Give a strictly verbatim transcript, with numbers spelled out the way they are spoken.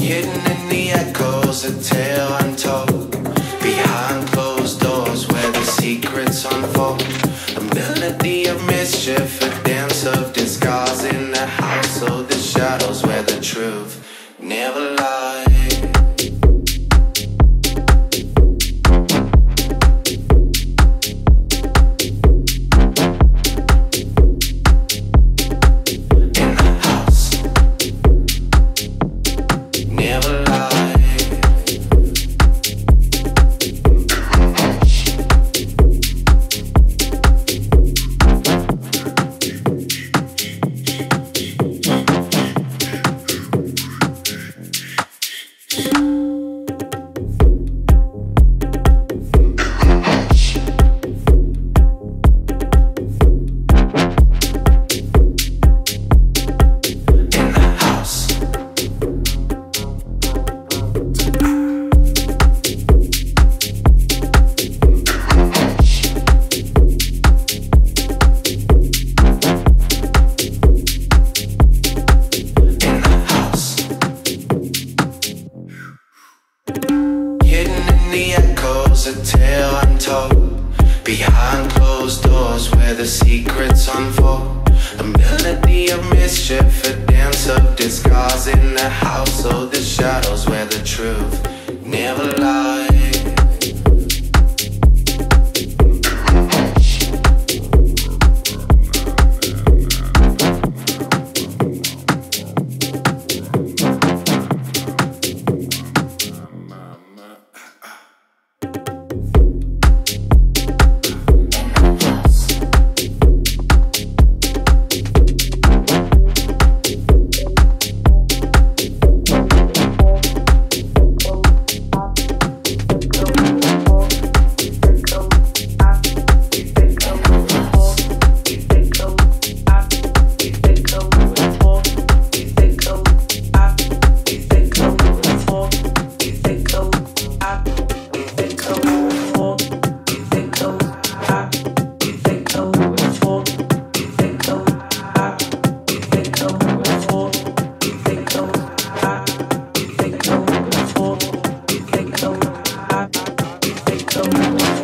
Hidden in the echoes, a tale untold. Behind closed doors where the secrets unfold. A melody of mischief, a dance of disguise in the house of the shadows where the truth never lies. A tale untold. Behind closed doors where the secrets unfold. A melody of mischief, a dance of disguise in the house of the shadows